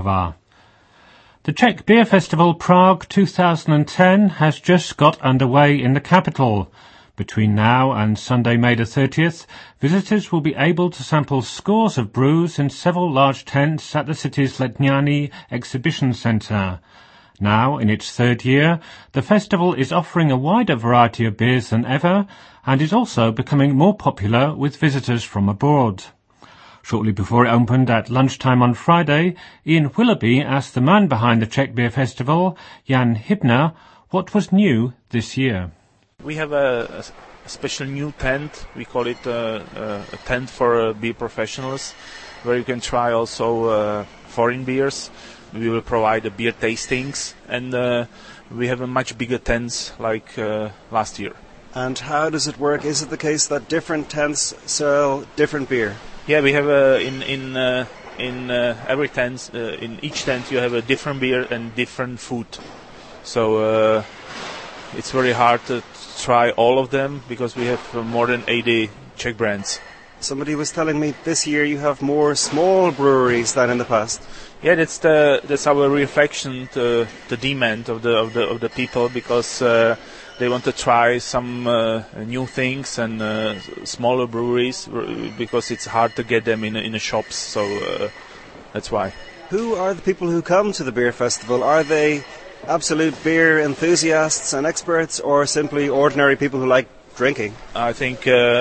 Prague. The Czech Beer Festival Prague 2010 has just got underway in the capital. Between now and Sunday, May the 30th, visitors will be able to sample scores of brews in several large tents at the city's Letňany exhibition centre. Now, in its third year, the festival is offering a wider variety of beers than ever and is also becoming more popular with visitors from abroad. Shortly before it opened at lunchtime on Friday, Ian Willoughby asked the man behind the Czech Beer Festival, Jan Hybner, what was new this year. We have a special new tent. We call it a tent for beer professionals, where you can try also foreign beers. We will provide the beer tastings, and we have a much bigger tent like last year. And how does it work? Is it the case that different tents sell different beer? Yeah, we have in every tent, in each tent you have a different beer and different food. So it's very hard to try all of them because we have more than 80 Czech brands. Somebody was telling me this year you have more small breweries than in the past. Yeah, that's our reflection to the demand of the people, because they want to try some new things and smaller breweries because it's hard to get them in the shops. So that's why. Who are the people who come to the beer festival? Are they absolute beer enthusiasts and experts, or simply ordinary people who like drinking? I think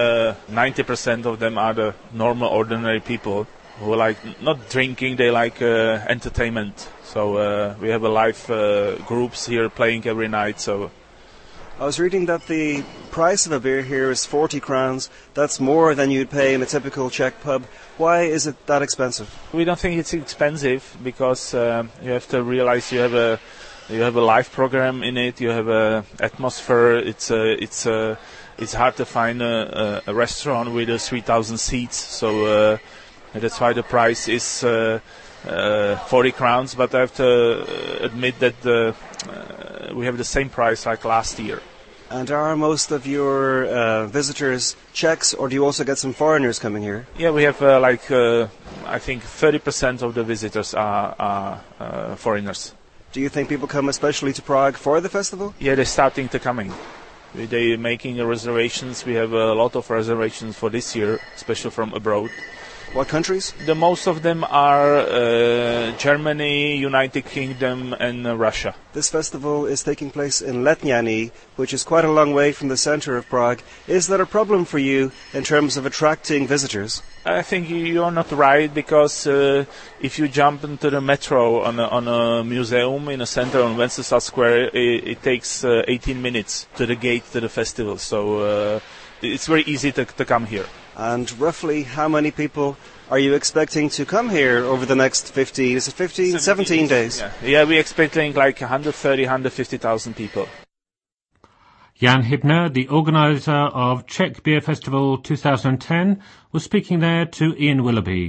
90% of them are the normal, ordinary people who like not drinking, they like entertainment. So we have a live groups here playing every night. So I was reading that the price of a beer here is 40 crowns. That's more than you'd pay in a typical Czech pub. Why is it that expensive? We don't think it's expensive because you have to realize you have a live program in it. You have a atmosphere. It's hard to find a restaurant with 3,000 seats. So that's why the price is 40 crowns. But I have to admit that we have the same price like last year. And are most of your visitors Czechs, or do you also get some foreigners coming here? Yeah, we have I think 30% of the visitors are foreigners. Do you think people come especially to Prague for the festival? Yeah, they're starting to coming. They're making reservations. We have a lot of reservations for this year, especially from abroad. What countries? The most of them are Germany, United Kingdom, and Russia. This festival is taking place in Letňany, which is quite a long way from the center of Prague. Is that a problem for you in terms of attracting visitors? I think you're not right, because if you jump into the metro on a museum in a center on Wenceslas Square, it takes 18 minutes to the gate to the festival. So it's very easy to come here. And roughly how many people are you expecting to come here over the next 17 days? Yeah, we're expecting like 130, 150,000 people. Jan Hybner, the organiser of Czech Beer Festival 2010, was speaking there to Ian Willoughby.